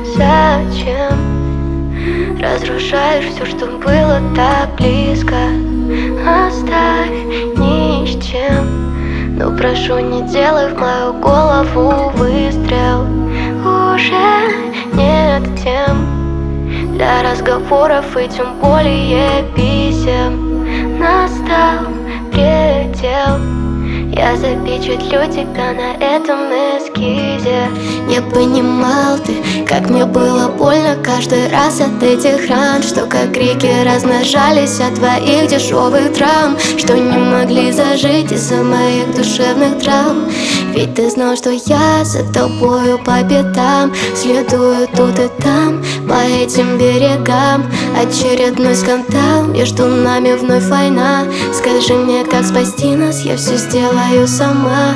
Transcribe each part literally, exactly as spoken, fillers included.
Зачем разрушаешь все, что было так близко? Оставь ни с чем, но прошу, не делай в мою голову выстрел. Уже нет тем для разговоров и тем более писем. Настал предел, я запечатлю тебя на этом эскизе. Не понимал ты, как мне было больно каждый раз от этих ран, что как реки размножались от твоих дешевых драм, что не могли зажить из-за моих душевных травм. Ведь ты знал, что я за тобою по пятам следую тут и там, по этим берегам. Очередной скандал, между нами вновь война. Скажи мне, как спасти нас, я все сделаю сама.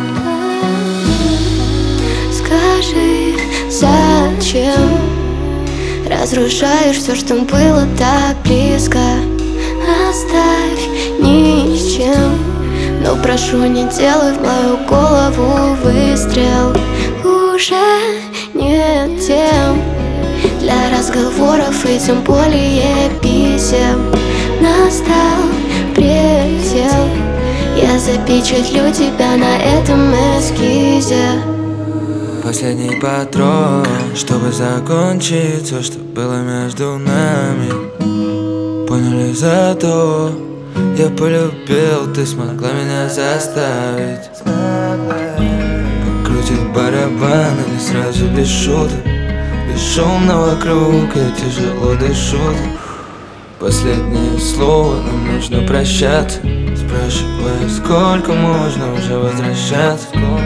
Скажи, зачем разрушаешь все, что было так близко? Оставь ни с чем, но прошу, не делай в мою голову выстрел. Уже нет тем для разговоров и тем более писем. Настал предел, я запечатлю тебя на этом эскизе. Последний патрон, чтобы закончить все, что было между нами. Поняли, зато я полюбил, ты смогла меня заставить. Покрутить барабан или сразу без шуток, бесшумно вокруг, я тяжело дышу. Последнее слово, нам нужно прощаться. Спрашивая, сколько можно уже возвращаться.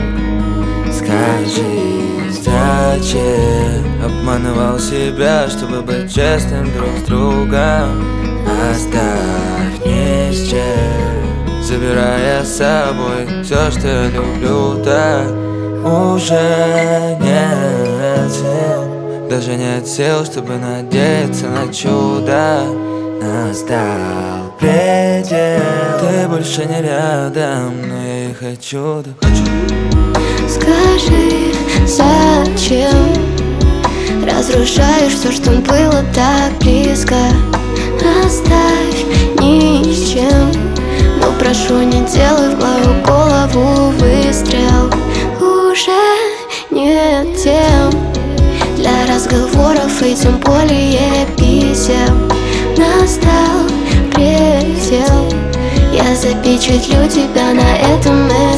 Скажи, зачем обманывал себя, чтобы быть честным друг с другом? Оставь ни с чем, забирая с собой все, что я люблю так. Уже нет сил, даже нет сил, чтобы надеяться на чудо. Настал предел, ты больше не рядом, но я и хочу, да хочу. Скажи, зачем разрушаешь все, что было так близко? Оставь ни с чем, но прошу, не делай в мою голову выстрел. Уже нет тем для разговоров и тем более писем. Настал предел, я запечатлю тебя на этом эскизе.